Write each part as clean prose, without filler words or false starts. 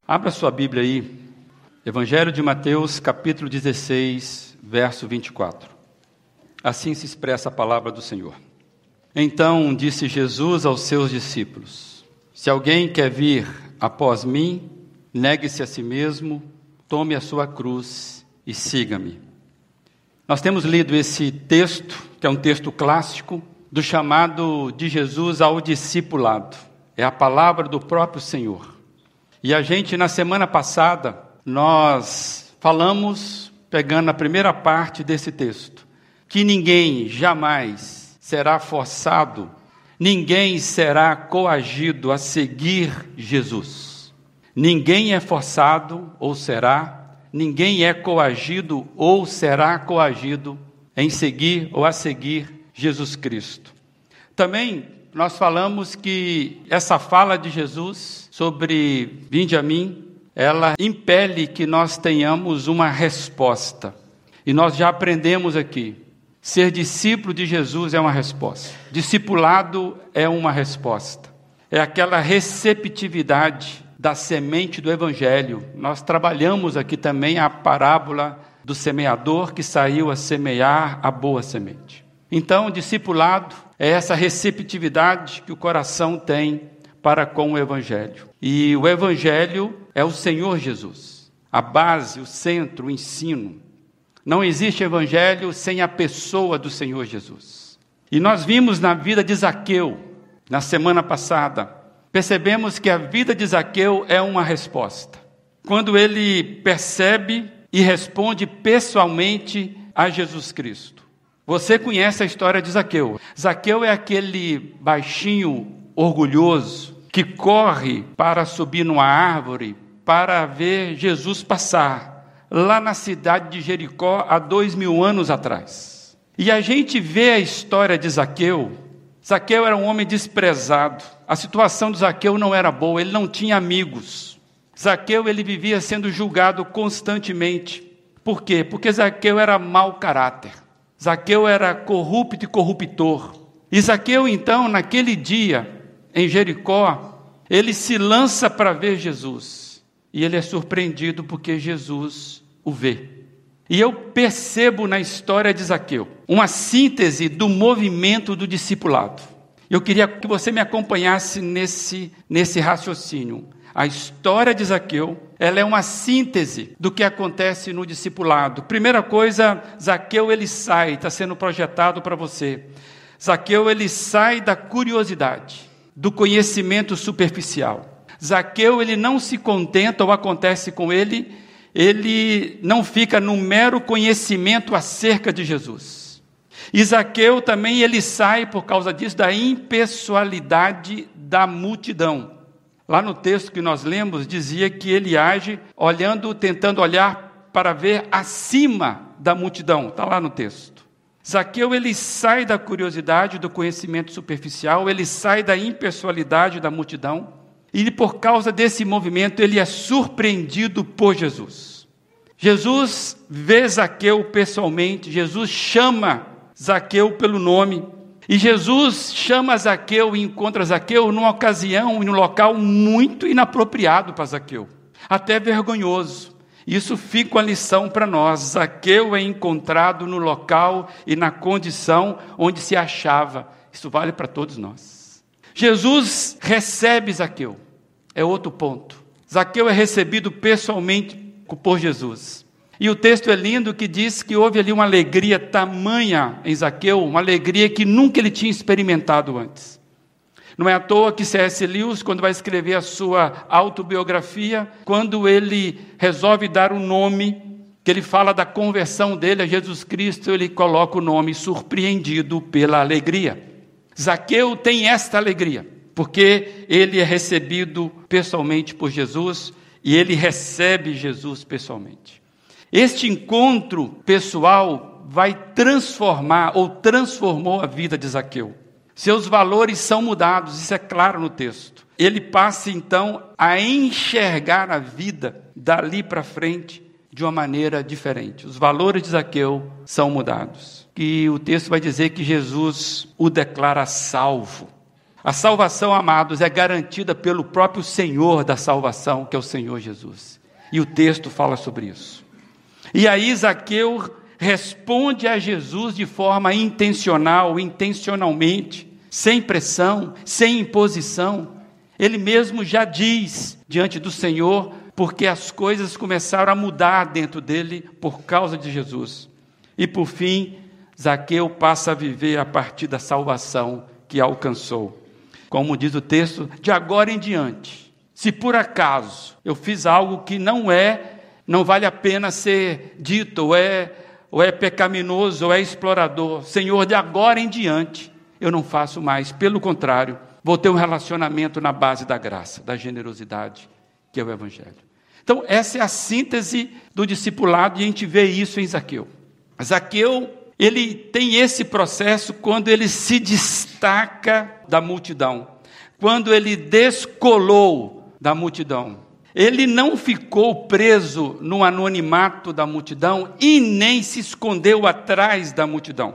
Abra sua Bíblia aí, Evangelho de Mateus, capítulo 16, verso 24. Assim se expressa a palavra do Senhor. Então disse Jesus aos seus discípulos: se alguém quer vir após mim, negue-se a si mesmo, tome a sua cruz e siga-me. Nós temos lido esse texto, que é um texto clássico, do chamado de Jesus ao discipulado. É a palavra do próprio Senhor. E a gente, na semana passada, nós falamos, pegando a primeira parte desse texto, que ninguém jamais será forçado, ninguém será coagido a seguir Jesus. Ninguém é forçado ou será, ninguém é coagido ou será coagido em seguir ou a seguir Jesus Cristo. Também nós falamos que essa fala de Jesus sobre vinde a mim, ela impele que nós tenhamos uma resposta. E nós já aprendemos aqui, ser discípulo de Jesus é uma resposta. Discipulado é uma resposta. É aquela receptividade da semente do Evangelho. Nós trabalhamos aqui também a parábola do semeador que saiu a semear a boa semente. Então, discipulado é essa receptividade que o coração tem para com o Evangelho. E o Evangelho é o Senhor Jesus. A base, o centro, o ensino. Não existe Evangelho sem a pessoa do Senhor Jesus. E nós vimos na vida de Zaqueu, na semana passada, percebemos que a vida de Zaqueu é uma resposta. Quando ele percebe e responde pessoalmente a Jesus Cristo. Você conhece a história de Zaqueu. Zaqueu é aquele baixinho orgulhoso que corre para subir numa árvore para ver Jesus passar, lá na cidade de Jericó, há 2000 anos atrás. E a gente vê a história de Zaqueu. Zaqueu era um homem desprezado. A situação de Zaqueu não era boa, ele não tinha amigos. Zaqueu, ele vivia sendo julgado constantemente. Por quê? Porque Zaqueu era mau caráter. Zaqueu era corrupto e corruptor. E Zaqueu, então, naquele dia, em Jericó, ele se lança para ver Jesus. E ele é surpreendido porque Jesus o vê. E eu percebo na história de Zaqueu uma síntese do movimento do discipulado. Eu queria que você me acompanhasse nesse raciocínio. A história de Zaqueu, ela é uma síntese do que acontece no discipulado. Primeira coisa, Zaqueu ele sai, está sendo projetado para você. Zaqueu ele sai da curiosidade, do conhecimento superficial. Zaqueu ele não se contenta, ou acontece com ele não fica no mero conhecimento acerca de Jesus. E Zaqueu também ele sai, por causa disso, da impessoalidade da multidão. Lá no texto que nós lemos, dizia que ele age tentando olhar para ver acima da multidão. Está lá no texto. Zaqueu, ele sai da curiosidade, do conhecimento superficial, ele sai da impessoalidade da multidão, e por causa desse movimento, ele é surpreendido por Jesus. Jesus vê Zaqueu pessoalmente, Jesus chama Zaqueu pelo nome, e Jesus chama Zaqueu e encontra Zaqueu numa ocasião e num local muito inapropriado para Zaqueu, até vergonhoso. Isso fica uma lição para nós. Zaqueu é encontrado no local e na condição onde se achava. Isso vale para todos nós. Jesus recebe Zaqueu. É outro ponto. Zaqueu é recebido pessoalmente por Jesus. E o texto é lindo que diz que houve ali uma alegria tamanha em Zaqueu, uma alegria que nunca ele tinha experimentado antes. Não é à toa que C.S. Lewis, quando vai escrever a sua autobiografia, quando ele resolve dar um nome, que ele fala da conversão dele a Jesus Cristo, ele coloca o nome surpreendido pela alegria. Zaqueu tem esta alegria, porque ele é recebido pessoalmente por Jesus e ele recebe Jesus pessoalmente. Este encontro pessoal vai transformar ou transformou a vida de Zaqueu. Seus valores são mudados, isso é claro no texto. Ele passa então a enxergar a vida dali para frente de uma maneira diferente. Os valores de Zaqueu são mudados. E o texto vai dizer que Jesus o declara salvo. A salvação, amados, é garantida pelo próprio Senhor da salvação, que é o Senhor Jesus. E o texto fala sobre isso. E aí Zaqueu responde a Jesus de forma intencional, intencionalmente, sem pressão, sem imposição. Ele mesmo já diz diante do Senhor, porque as coisas começaram a mudar dentro dele por causa de Jesus. E por fim, Zaqueu passa a viver a partir da salvação que alcançou. Como diz o texto, de agora em diante, se por acaso eu fiz algo que não vale a pena ser dito, ou é pecaminoso, ou é explorador, Senhor, de agora em diante, eu não faço mais. Pelo contrário, vou ter um relacionamento na base da graça, da generosidade, que é o Evangelho. Então, essa é a síntese do discipulado, e a gente vê isso em Zaqueu. Zaqueu, ele tem esse processo quando ele se destaca da multidão, quando ele descolou da multidão. Ele não ficou preso no anonimato da multidão e nem se escondeu atrás da multidão.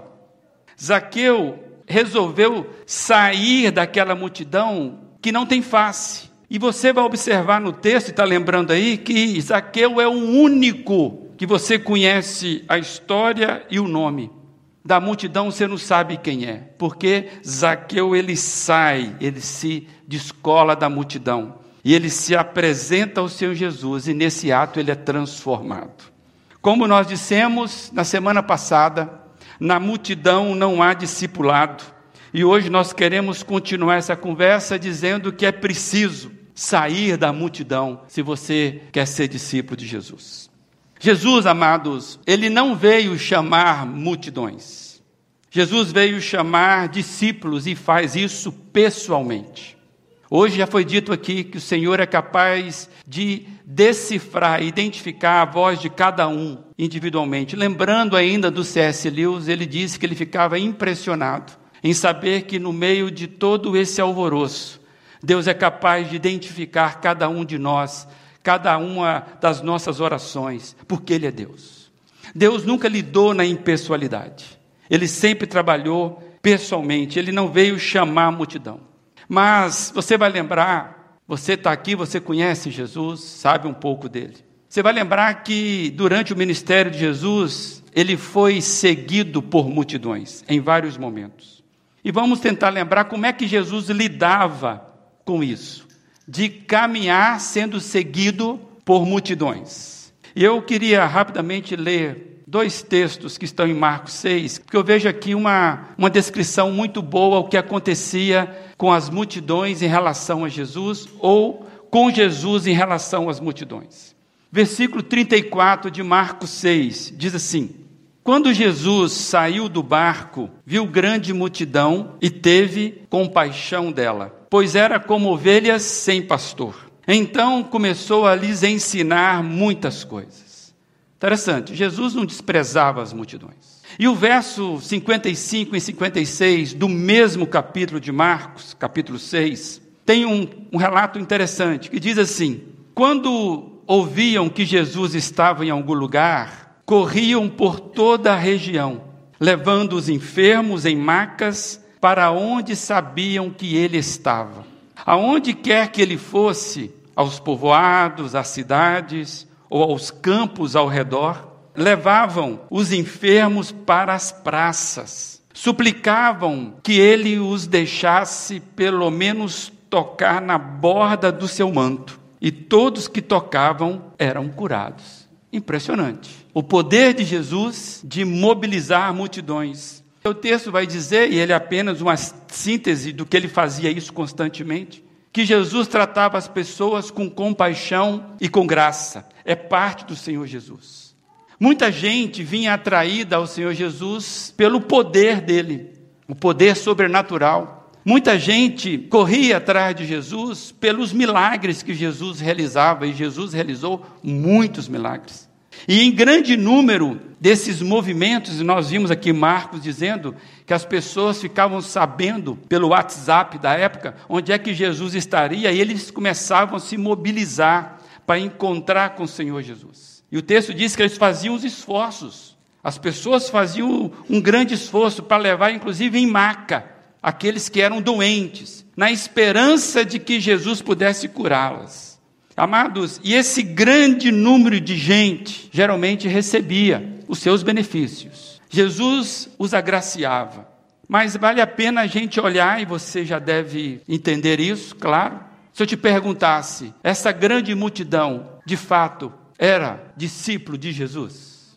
Zaqueu resolveu sair daquela multidão que não tem face. E você vai observar no texto, está lembrando aí, que Zaqueu é o único que você conhece a história e o nome. Da multidão você não sabe quem é, porque Zaqueu ele sai, ele se descola da multidão. E ele se apresenta ao Senhor Jesus, e nesse ato ele é transformado. Como nós dissemos na semana passada, na multidão não há discipulado. E hoje nós queremos continuar essa conversa dizendo que é preciso sair da multidão se você quer ser discípulo de Jesus. Jesus, amados, ele não veio chamar multidões. Jesus veio chamar discípulos e faz isso pessoalmente. Hoje já foi dito aqui que o Senhor é capaz de decifrar, identificar a voz de cada um individualmente. Lembrando ainda do C.S. Lewis, ele disse que ele ficava impressionado em saber que no meio de todo esse alvoroço, Deus é capaz de identificar cada um de nós, cada uma das nossas orações, porque Ele é Deus. Deus nunca lidou na impessoalidade. Ele sempre trabalhou pessoalmente, Ele não veio chamar a multidão. Mas você vai lembrar, você está aqui, você conhece Jesus, sabe um pouco dele. Você vai lembrar que durante o ministério de Jesus, ele foi seguido por multidões, em vários momentos. E vamos tentar lembrar como é que Jesus lidava com isso, de caminhar sendo seguido por multidões. E eu queria rapidamente ler 2 textos que estão em Marcos 6, porque eu vejo aqui uma descrição muito boa o que acontecia com as multidões em relação a Jesus, ou com Jesus em relação às multidões. Versículo 34 de Marcos 6, diz assim: quando Jesus saiu do barco, viu grande multidão e teve compaixão dela, pois era como ovelhas sem pastor. Então começou a lhes ensinar muitas coisas. Interessante, Jesus não desprezava as multidões. E o verso 55 e 56 do mesmo capítulo de Marcos, capítulo 6, tem um relato interessante, que diz assim: quando ouviam que Jesus estava em algum lugar, corriam por toda a região, levando os enfermos em macas para onde sabiam que ele estava. Aonde quer que ele fosse, aos povoados, às cidades ou aos campos ao redor, levavam os enfermos para as praças, suplicavam que ele os deixasse pelo menos tocar na borda do seu manto, e todos que tocavam eram curados. Impressionante. O poder de Jesus de mobilizar multidões. O texto vai dizer, e ele é apenas uma síntese do que ele fazia isso constantemente, que Jesus tratava as pessoas com compaixão e com graça. É parte do Senhor Jesus. Muita gente vinha atraída ao Senhor Jesus pelo poder dele, o poder sobrenatural. Muita gente corria atrás de Jesus pelos milagres que Jesus realizava, e Jesus realizou muitos milagres. E em grande número desses movimentos, e nós vimos aqui Marcos dizendo que as pessoas ficavam sabendo pelo WhatsApp da época onde é que Jesus estaria, e eles começavam a se mobilizar para encontrar com o Senhor Jesus. E o texto diz que eles faziam os esforços, as pessoas faziam um grande esforço para levar inclusive em maca aqueles que eram doentes, na esperança de que Jesus pudesse curá-las. Amados, e esse grande número de gente geralmente recebia os seus benefícios. Jesus os agraciava. Mas vale a pena a gente olhar, e você já deve entender isso, claro. Se eu te perguntasse, essa grande multidão, de fato, era discípulo de Jesus?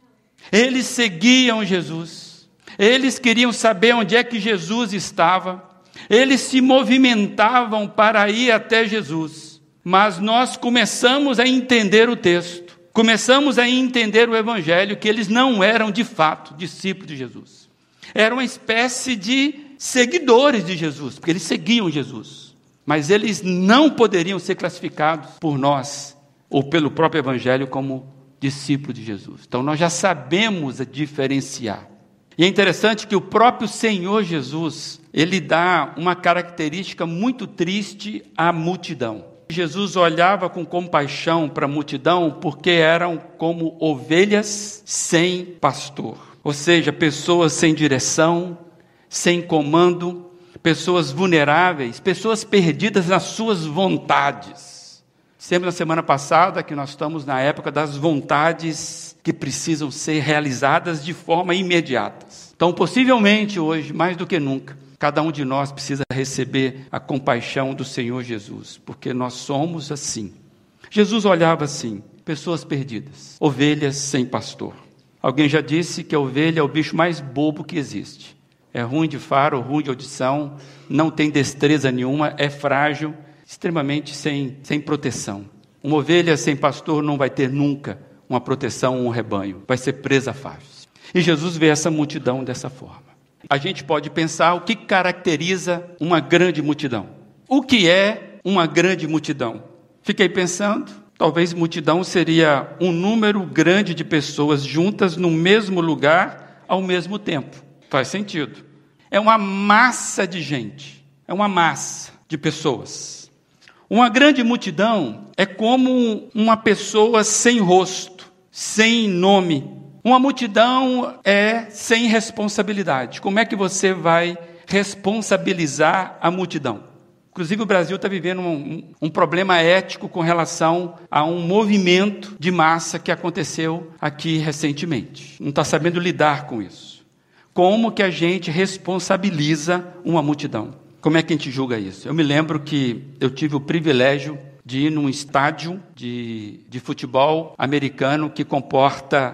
Eles seguiam Jesus. Eles queriam saber onde é que Jesus estava. Eles se movimentavam para ir até Jesus. Mas nós começamos a entender o texto. Começamos a entender o Evangelho, que eles não eram, de fato, discípulos de Jesus. Eram uma espécie de seguidores de Jesus, porque eles seguiam Jesus. Mas eles não poderiam ser classificados por nós, ou pelo próprio Evangelho, como discípulos de Jesus. Então nós já sabemos diferenciar. E é interessante que o próprio Senhor Jesus, ele dá uma característica muito triste à multidão. Jesus olhava com compaixão para a multidão porque eram como ovelhas sem pastor. Ou seja, pessoas sem direção, sem comando, pessoas vulneráveis, pessoas perdidas nas suas vontades. Sempre na semana passada que nós estamos na época das vontades que precisam ser realizadas de forma imediata. Então, possivelmente hoje, mais do que nunca, cada um de nós precisa receber a compaixão do Senhor Jesus, porque nós somos assim. Jesus olhava assim, pessoas perdidas, ovelhas sem pastor. Alguém já disse que a ovelha é o bicho mais bobo que existe. É ruim de faro, ruim de audição, não tem destreza nenhuma, é frágil, extremamente sem proteção. Uma ovelha sem pastor não vai ter nunca uma proteção, um rebanho, vai ser presa fácil. E Jesus vê essa multidão dessa forma. A gente pode pensar o que caracteriza uma grande multidão. O que é uma grande multidão? Fiquei pensando, talvez multidão seria um número grande de pessoas juntas no mesmo lugar ao mesmo tempo. Faz sentido. É uma massa de gente, é uma massa de pessoas. Uma grande multidão é como uma pessoa sem rosto, sem nome. Uma multidão é sem responsabilidade. Como é que você vai responsabilizar a multidão? Inclusive o Brasil está vivendo um problema ético com relação a um movimento de massa que aconteceu aqui recentemente. Não está sabendo lidar com isso. Como que a gente responsabiliza uma multidão? Como é que a gente julga isso? Eu me lembro que eu tive o privilégio de ir num estádio de futebol americano que comporta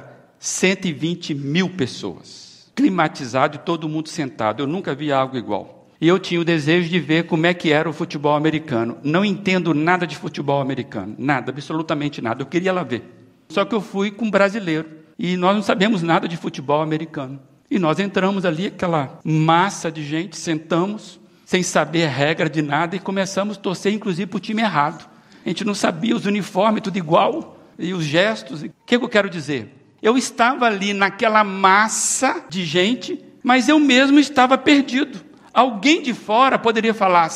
120 mil pessoas, climatizado e todo mundo sentado. Eu nunca vi algo igual. E eu tinha o desejo de ver como é que era o futebol americano. Não entendo nada de futebol americano, nada, absolutamente nada. Eu queria lá ver. Só que eu fui com um brasileiro e nós não sabemos nada de futebol americano. E nós entramos ali, aquela massa de gente, sentamos, sem saber a regra de nada e começamos a torcer, inclusive, para o time errado. A gente não sabia os uniformes, tudo igual, e os gestos. O que eu quero dizer? Eu estava ali naquela massa de gente, mas eu mesmo estava perdido. Alguém de fora poderia falar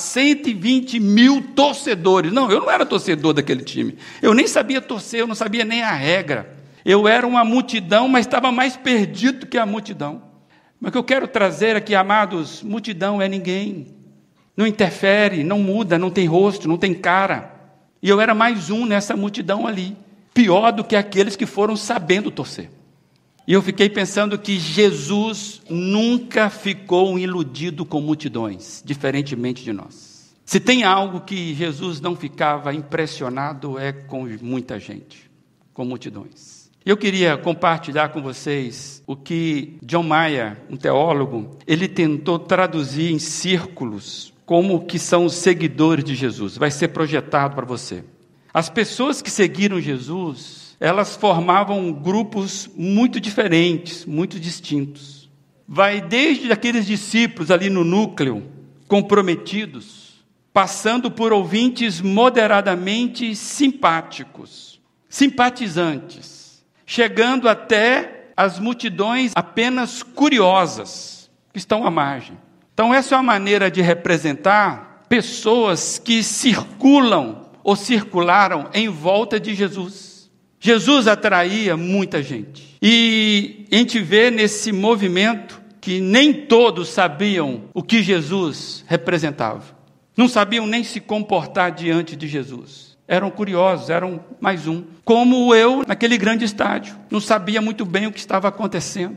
120 mil torcedores. Não, eu não era torcedor daquele time. Eu nem sabia torcer, eu não sabia nem a regra. Eu era uma multidão, mas estava mais perdido que a multidão. Mas o que eu quero trazer aqui, amados, multidão é ninguém. Não interfere, não muda, não tem rosto, não tem cara. E eu era mais um nessa multidão ali. Pior do que aqueles que foram sabendo torcer. E eu fiquei pensando que Jesus nunca ficou iludido com multidões, diferentemente de nós. Se tem algo que Jesus não ficava impressionado é com muita gente, com multidões. Eu queria compartilhar com vocês o que John Mayer, um teólogo, ele tentou traduzir em círculos como que são os seguidores de Jesus. Vai ser projetado para você. As pessoas que seguiram Jesus, elas formavam grupos muito diferentes, muito distintos. Vai desde aqueles discípulos ali no núcleo, comprometidos, passando por ouvintes moderadamente simpáticos, simpatizantes, chegando até as multidões apenas curiosas, que estão à margem. Então essa é uma maneira de representar pessoas que circulam ou circularam em volta de Jesus. Jesus atraía muita gente. E a gente vê nesse movimento que nem todos sabiam o que Jesus representava. Não sabiam nem se comportar diante de Jesus. Eram curiosos, eram mais um. Como eu, naquele grande estádio, não sabia muito bem o que estava acontecendo.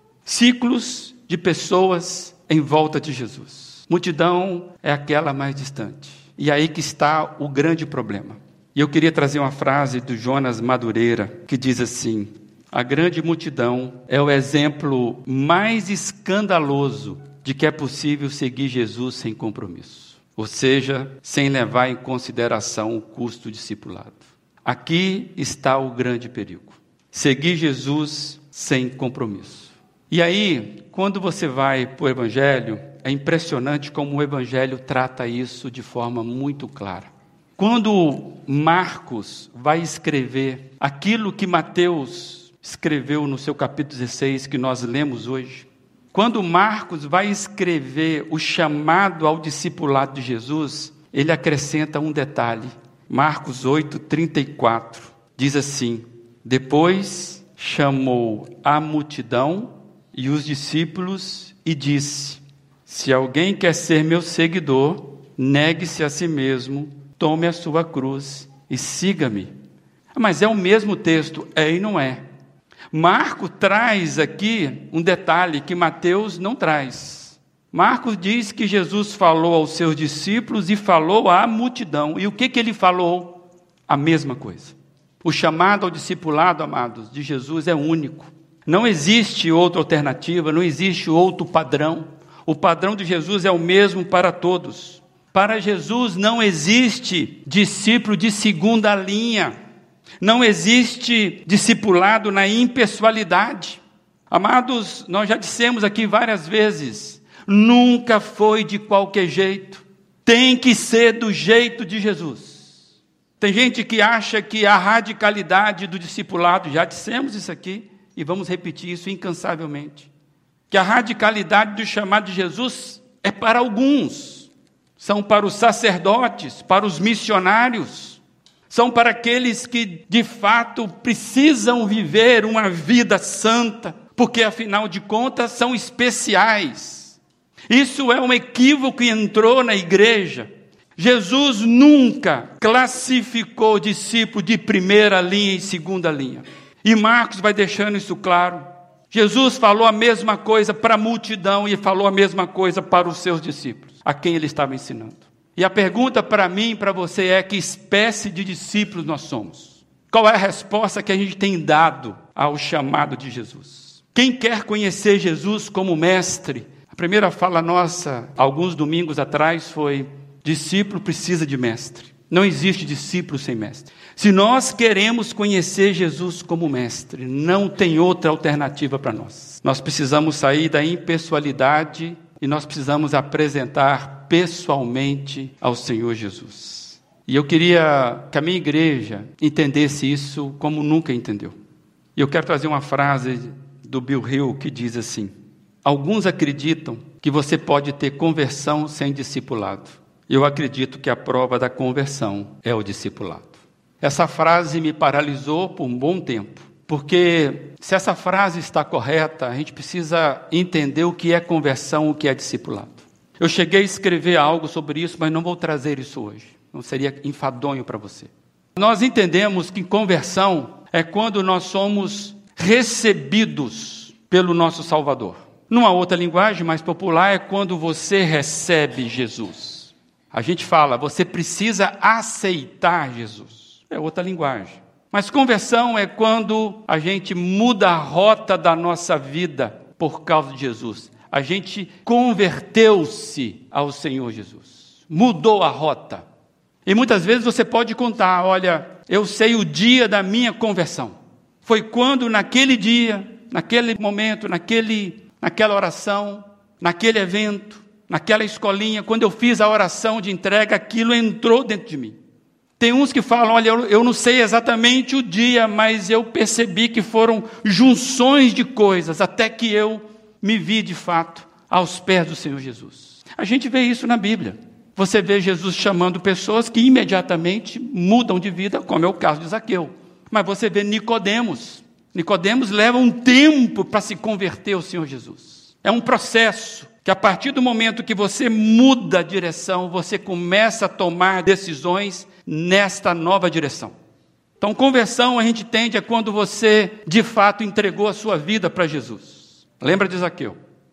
Ciclos de pessoas em volta de Jesus. Multidão é aquela mais distante. E aí que está o grande problema. E eu queria trazer uma frase do Jonas Madureira, que diz assim: a grande multidão é o exemplo mais escandaloso de que é possível seguir Jesus sem compromisso. Ou seja, sem levar em consideração o custo discipulado. Aqui está o grande perigo. Seguir Jesus sem compromisso. E aí, quando você vai para o Evangelho, é impressionante como o Evangelho trata isso de forma muito clara. Quando Marcos vai escrever aquilo que Mateus escreveu no seu capítulo 16, que nós lemos hoje, quando Marcos vai escrever o chamado ao discipulado de Jesus, ele acrescenta um detalhe. Marcos 8:34 diz assim: depois chamou a multidão e os discípulos e disse: se alguém quer ser meu seguidor, negue-se a si mesmo, tome a sua cruz e siga-me. Mas é o mesmo texto, é e não é. Marcos traz aqui um detalhe que Mateus não traz. Marcos diz que Jesus falou aos seus discípulos e falou à multidão. E o que ele falou? A mesma coisa. O chamado ao discipulado, amados, de Jesus é único. Não existe outra alternativa, não existe outro padrão. O padrão de Jesus é o mesmo para todos. Para Jesus não existe discípulo de segunda linha. Não existe discipulado na impessoalidade. Amados, nós já dissemos aqui várias vezes, nunca foi de qualquer jeito. Tem que ser do jeito de Jesus. Tem gente que acha que a radicalidade do discipulado, já dissemos isso aqui, e vamos repetir isso incansavelmente, que a radicalidade do chamado de Jesus é para alguns, são para os sacerdotes, para os missionários, são para aqueles que de fato precisam viver uma vida santa, porque afinal de contas são especiais. Isso é um equívoco que entrou na igreja. Jesus nunca classificou discípulo de primeira linha e segunda linha. E Marcos vai deixando isso claro. Jesus falou a mesma coisa para a multidão e falou a mesma coisa para os seus discípulos, a quem ele estava ensinando. E a pergunta para mim e para você é: que espécie de discípulos nós somos? Qual é a resposta que a gente tem dado ao chamado de Jesus? Quem quer conhecer Jesus como mestre? A primeira fala nossa, alguns domingos atrás, foi: discípulo precisa de mestre. Não existe discípulo sem mestre. Se nós queremos conhecer Jesus como mestre, não tem outra alternativa para nós. Nós precisamos sair da impessoalidade e nós precisamos apresentar pessoalmente ao Senhor Jesus. E eu queria que a minha igreja entendesse isso como nunca entendeu. E eu quero trazer uma frase do Bill Hill que diz assim: alguns acreditam que você pode ter conversão sem discipulado. Eu acredito que a prova da conversão é o discipulado. Essa frase me paralisou por um bom tempo, porque se essa frase está correta, a gente precisa entender o que é conversão, o que é discipulado. Eu cheguei a escrever algo sobre isso, mas não vou trazer isso hoje. Não seria enfadonho para você. Nós entendemos que conversão é quando nós somos recebidos pelo nosso Salvador. Numa outra linguagem mais popular, é quando você recebe Jesus. A gente fala, você precisa aceitar Jesus. É outra linguagem. Mas conversão é quando a gente muda a rota da nossa vida por causa de Jesus. A gente converteu-se ao Senhor Jesus. Mudou a rota. E muitas vezes você pode contar: olha, eu sei o dia da minha conversão. Foi quando naquele dia, naquele momento, naquela oração, naquele evento, naquela escolinha, quando eu fiz a oração de entrega, aquilo entrou dentro de mim. Tem uns que falam: olha, eu não sei exatamente o dia, mas eu percebi que foram junções de coisas, até que eu me vi de fato aos pés do Senhor Jesus. A gente vê isso na Bíblia. Você vê Jesus chamando pessoas que imediatamente mudam de vida, como é o caso de Zaqueu. Mas você vê Nicodemos. Nicodemos leva um tempo para se converter ao Senhor Jesus. É um processo que a partir do momento que você muda a direção, você começa a tomar decisões nesta nova direção. Então, conversão a gente entende é quando você, de fato, entregou a sua vida para Jesus. Lembra de Zaqueu?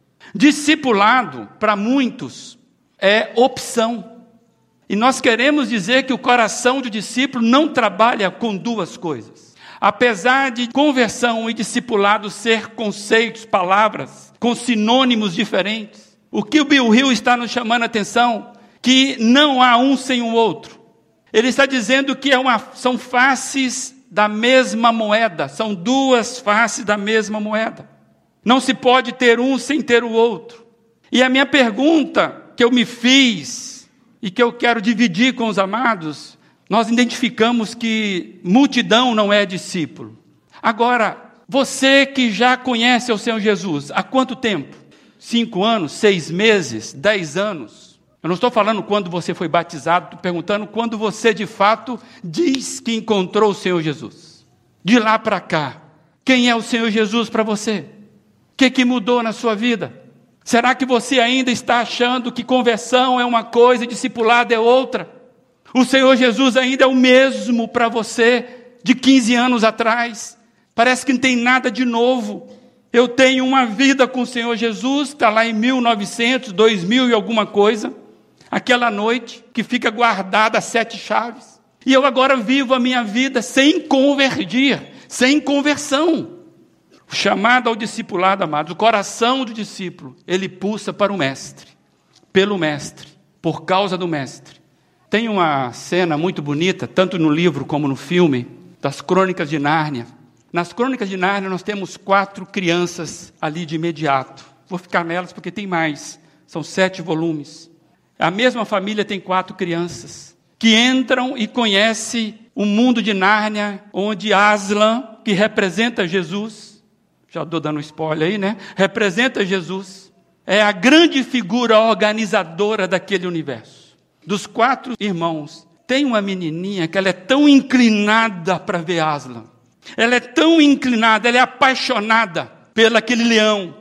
Discipulado, para muitos, é opção. E nós queremos dizer que o coração do discípulo não trabalha com duas coisas. Apesar de conversão e discipulado ser conceitos, palavras, com sinônimos diferentes, o que o Bill Hill está nos chamando a atenção, que não há um sem o outro. Ele está dizendo que são faces da mesma moeda, são duas faces da mesma moeda. Não se pode ter um sem ter o outro. E a minha pergunta que eu me fiz e que eu quero dividir com os amados, nós identificamos que multidão não é discípulo. Agora, você que já conhece o Senhor Jesus, há quanto tempo? 5 anos, 6 meses, 10 anos? Eu não estou falando quando você foi batizado, estou perguntando quando você de fato diz que encontrou o Senhor Jesus. De lá para cá, quem é o Senhor Jesus para você? O que mudou na sua vida? Será que você ainda está achando que conversão é uma coisa e discipulado é outra? O Senhor Jesus ainda é o mesmo para você de 15 anos atrás? Parece que não tem nada de novo. Eu tenho uma vida com o Senhor Jesus, está lá em 1900, 2000 e alguma coisa, aquela noite que fica guardada as 7 chaves. E eu agora vivo a minha vida sem convergir, sem conversão. O chamado ao discipulado, amados, o coração do discípulo, ele pulsa para o mestre, pelo mestre, por causa do mestre. Tem uma cena muito bonita, tanto no livro como no filme, das Crônicas de Nárnia. Nas Crônicas de Nárnia nós temos 4 crianças ali de imediato. Vou ficar nelas porque tem mais, são 7 volumes. A mesma família tem 4 crianças que entram e conhecem o mundo de Nárnia, onde Aslan, que representa Jesus, já estou dando um spoiler aí, né? Representa Jesus, é a grande figura organizadora daquele universo. Dos 4 irmãos, tem uma menininha que ela é tão inclinada para ver Aslan. Ela é tão inclinada, ela é apaixonada pelo aquele leão,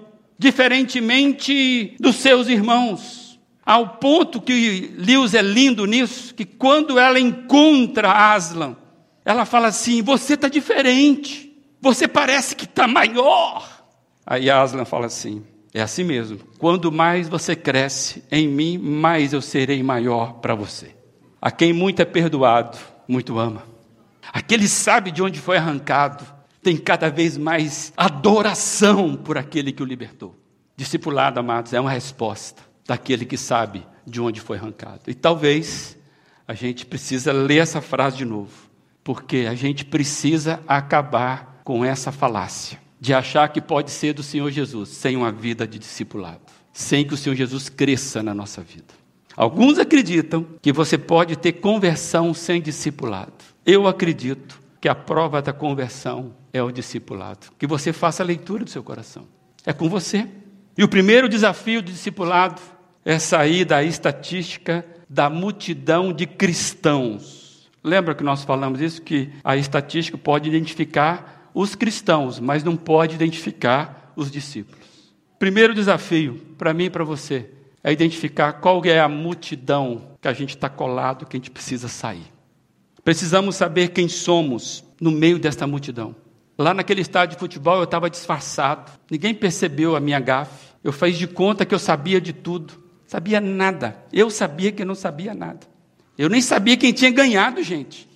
diferentemente dos seus irmãos. Ao ponto que Lewis é lindo nisso, que quando ela encontra Aslan, ela fala assim, você está diferente, você parece que está maior. Aí Aslan fala assim, é assim mesmo, quando mais você cresce em mim, mais eu serei maior para você. A quem muito é perdoado, muito ama. Aquele sabe de onde foi arrancado, tem cada vez mais adoração por aquele que o libertou. Discipulado, amados, é uma resposta daquele que sabe de onde foi arrancado. E talvez a gente precisa ler essa frase de novo, porque a gente precisa acabar com essa falácia de achar que pode ser do Senhor Jesus sem uma vida de discipulado, sem que o Senhor Jesus cresça na nossa vida. Alguns acreditam que você pode ter conversão sem discipulado. Eu acredito que a prova da conversão é o discipulado. Que você faça a leitura do seu coração. É com você. E o primeiro desafio do discipulado é sair da estatística da multidão de cristãos. Lembra que nós falamos isso? Que a estatística pode identificar os cristãos, mas não pode identificar os discípulos. Primeiro desafio, para mim e para você, é identificar qual é a multidão que a gente está colado, que a gente precisa sair. Precisamos saber quem somos no meio desta multidão. Lá naquele estádio de futebol eu estava disfarçado. Ninguém percebeu a minha gafe. Eu fiz de conta que eu sabia de tudo. Sabia nada. Eu sabia que eu não sabia nada. Eu nem sabia quem tinha ganhado, gente.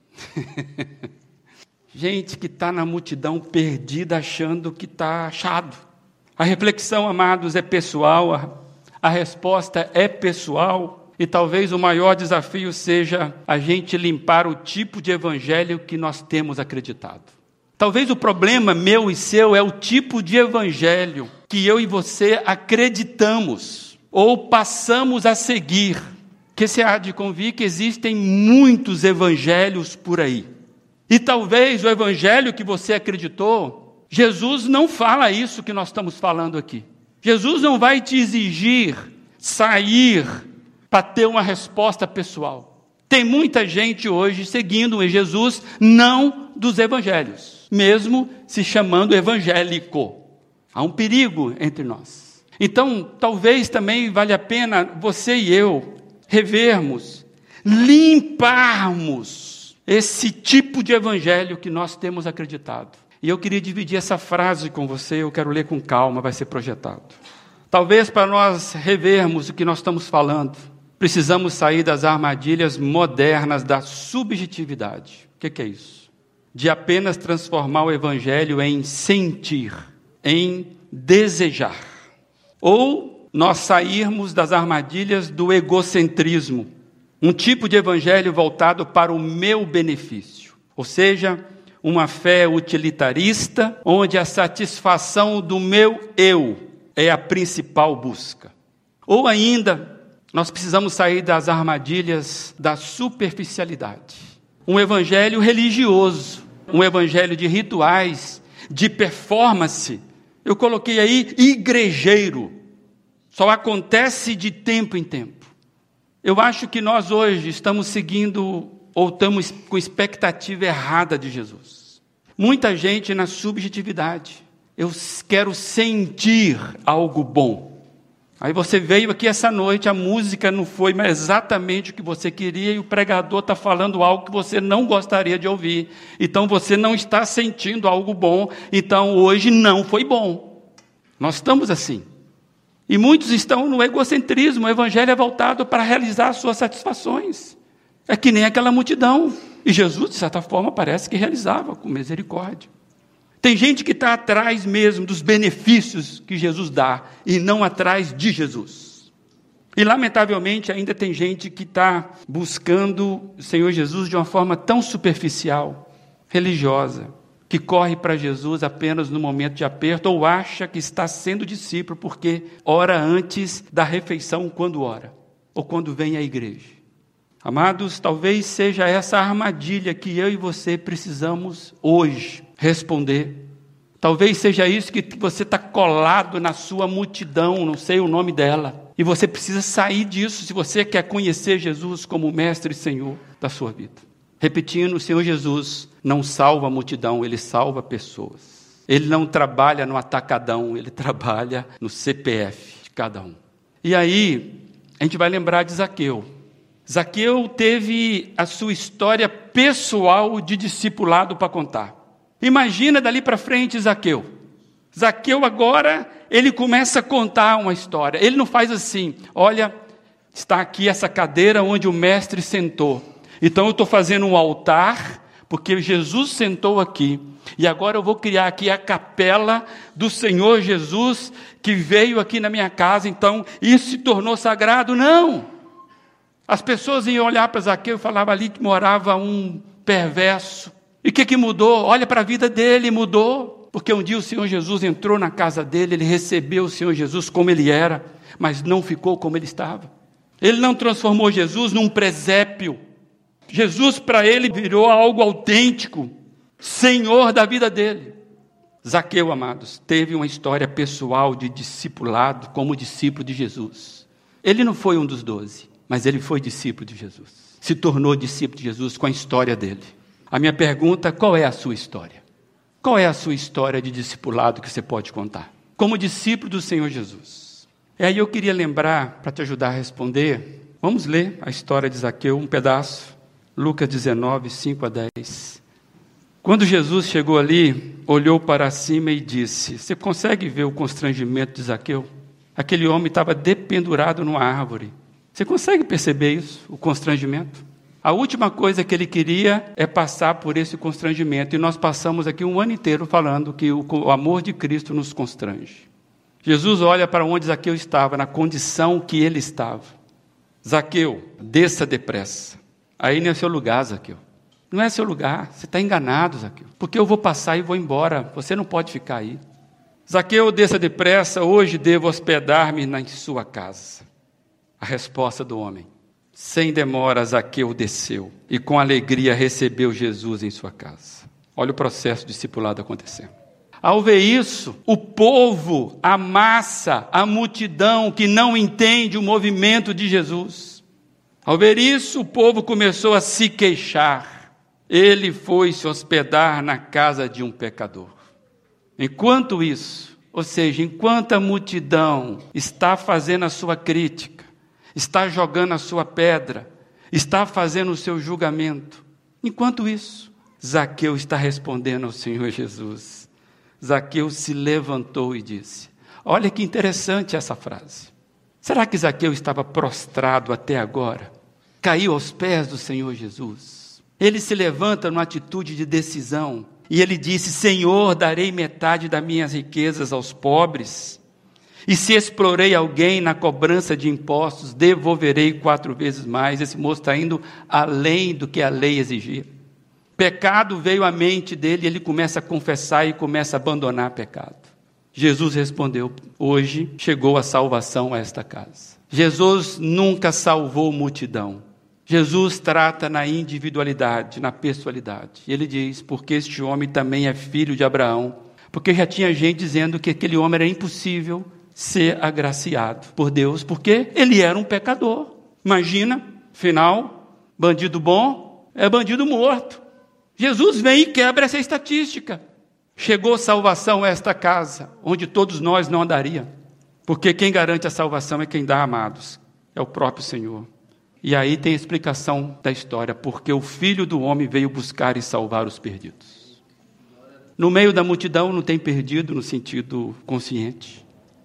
Gente que está na multidão perdida achando que está achado. A reflexão, amados, é pessoal. A resposta é pessoal. E talvez o maior desafio seja a gente limpar o tipo de evangelho que nós temos acreditado. Talvez o problema meu e seu é o tipo de evangelho que eu e você acreditamos ou passamos a seguir. Que você há de convir que existem muitos evangelhos por aí. E talvez o evangelho que você acreditou, Jesus não fala isso que nós estamos falando aqui. Jesus não vai te exigir sair para ter uma resposta pessoal. Tem muita gente hoje seguindo em Jesus, não dos evangelhos, mesmo se chamando evangélico. Há um perigo entre nós. Então, talvez também valha a pena você e eu revermos, limparmos esse tipo de evangelho que nós temos acreditado. E eu queria dividir essa frase com você, eu quero ler com calma, vai ser projetado. Talvez para nós revermos o que nós estamos falando, precisamos sair das armadilhas modernas da subjetividade. O que é isso? De apenas transformar o evangelho em sentir, em desejar. Ou nós sairmos das armadilhas do egocentrismo, um tipo de evangelho voltado para o meu benefício. Ou seja, uma fé utilitarista, onde a satisfação do meu eu é a principal busca. Ou ainda, nós precisamos sair das armadilhas da superficialidade. Um evangelho religioso, um evangelho de rituais, de performance. Eu coloquei aí igrejeiro. Só acontece de tempo em tempo. Eu acho que nós hoje estamos seguindo ou estamos com expectativa errada de Jesus. Muita gente na subjetividade. Eu quero sentir algo bom. Aí você veio aqui essa noite, a música não foi exatamente o que você queria e o pregador está falando algo que você não gostaria de ouvir. Então você não está sentindo algo bom, então hoje não foi bom. Nós estamos assim. E muitos estão no egocentrismo, o evangelho é voltado para realizar suas satisfações. É que nem aquela multidão. E Jesus, de certa forma, parece que realizava com misericórdia. Tem gente que está atrás mesmo dos benefícios que Jesus dá e não atrás de Jesus. E, lamentavelmente, ainda tem gente que está buscando o Senhor Jesus de uma forma tão superficial, religiosa, que corre para Jesus apenas no momento de aperto ou acha que está sendo discípulo porque ora antes da refeição quando ora ou quando vem à igreja. Amados, talvez seja essa armadilha que eu e você precisamos hoje responder. Talvez seja isso que você está colado na sua multidão, não sei o nome dela. E você precisa sair disso se você quer conhecer Jesus como Mestre e Senhor da sua vida. Repetindo, o Senhor Jesus não salva a multidão, Ele salva pessoas. Ele não trabalha no atacadão, Ele trabalha no CPF de cada um. E aí, a gente vai lembrar de Zaqueu. Zaqueu teve a sua história pessoal de discipulado para contar. Imagina dali para frente Zaqueu. Zaqueu agora, ele começa a contar uma história. Ele não faz assim, olha, está aqui essa cadeira onde o mestre sentou. Então eu estou fazendo um altar, porque Jesus sentou aqui. E agora eu vou criar aqui a capela do Senhor Jesus, que veio aqui na minha casa. Então isso se tornou sagrado? Não! As pessoas iam olhar para Zaqueu e falavam ali que morava um perverso. E o que mudou? Olha para a vida dele, mudou. Porque um dia o Senhor Jesus entrou na casa dele, ele recebeu o Senhor Jesus como ele era, mas não ficou como ele estava. Ele não transformou Jesus num presépio. Jesus para ele virou algo autêntico, Senhor da vida dele. Zaqueu, amados, teve uma história pessoal de discipulado como discípulo de Jesus. Ele não foi um dos 12. Mas ele foi discípulo de Jesus. Se tornou discípulo de Jesus com a história dele. A minha pergunta, qual é a sua história? Qual é a sua história de discipulado que você pode contar? Como discípulo do Senhor Jesus. E aí eu queria lembrar, para te ajudar a responder, vamos ler a história de Zaqueu, um pedaço. Lucas 19, 5 a 10. Quando Jesus chegou ali, olhou para cima e disse, você consegue ver o constrangimento de Zaqueu? Aquele homem estava dependurado numa árvore. Você consegue perceber isso, o constrangimento? A última coisa que ele queria é passar por esse constrangimento. E nós passamos aqui um ano inteiro falando que o amor de Cristo nos constrange. Jesus olha para onde Zaqueu estava, na condição que ele estava. Zaqueu, desça depressa. Aí não é seu lugar, Zaqueu. Não é seu lugar, você está enganado, Zaqueu. Porque eu vou passar e vou embora, você não pode ficar aí. Zaqueu, desça depressa, hoje devo hospedar-me na sua casa. A resposta do homem. Sem demora, Zaqueu desceu e com alegria recebeu Jesus em sua casa. Olha o processo discipulado acontecendo. Ao ver isso, o povo, a massa, a multidão que não entende o movimento de Jesus. Ao ver isso, o povo começou a se queixar. Ele foi se hospedar na casa de um pecador. Enquanto isso, Ou seja, enquanto a multidão está fazendo a sua crítica, está jogando a sua pedra, está fazendo o seu julgamento, enquanto isso, Zaqueu está respondendo ao Senhor Jesus. Zaqueu se levantou e disse, olha que interessante essa frase. Será que Zaqueu estava prostrado até agora? Caiu aos pés do Senhor Jesus. Ele se levanta numa atitude de decisão. E ele disse, Senhor, darei metade das minhas riquezas aos pobres. E se explorei alguém na cobrança de impostos, devolverei 4 vezes mais. Esse moço está indo além do que a lei exigia. Pecado veio à mente dele, e ele começa a confessar e começa a abandonar pecado. Jesus respondeu, hoje chegou a salvação a esta casa. Jesus nunca salvou multidão. Jesus trata na individualidade, na pessoalidade. Ele diz, porque este homem também é filho de Abraão. Porque já tinha gente dizendo que aquele homem era impossível ser agraciado por Deus, porque ele era um pecador. Imagina, final, bandido bom é bandido morto. Jesus vem e quebra essa estatística. Chegou salvação a esta casa, onde todos nós não andaríamos. Porque quem garante a salvação é quem dá, amados. É o próprio Senhor. E aí tem a explicação da história, porque o Filho do Homem veio buscar e salvar os perdidos. No meio da multidão não tem perdido no sentido consciente.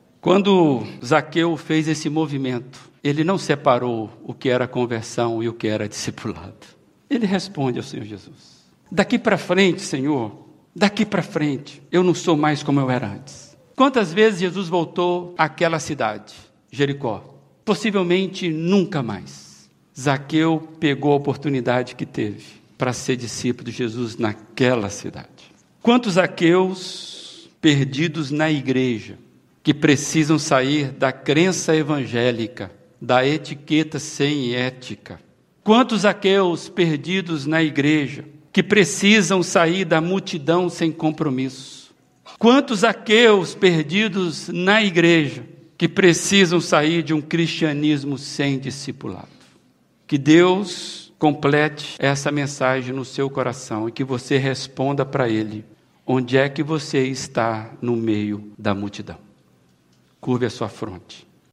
Quando Zaqueu fez esse movimento, ele não separou o que era conversão e o que era discipulado. Ele responde ao Senhor Jesus. Daqui para frente, Senhor, daqui para frente, eu não sou mais como eu era antes. Quantas vezes Jesus voltou àquela cidade, Jericó? Possivelmente nunca mais. Zaqueu pegou a oportunidade que teve para ser discípulo de Jesus naquela cidade. Quantos Zaqueus perdidos na igreja, que precisam sair da crença evangélica, da etiqueta sem ética? Quantos Zaqueus perdidos na igreja, que precisam sair da multidão sem compromisso? Quantos Zaqueus perdidos na igreja, que precisam sair de um cristianismo sem discipulado? Que Deus complete essa mensagem no seu coração e que você responda para Ele, onde é que você está no meio da multidão? Curve a sua fronte.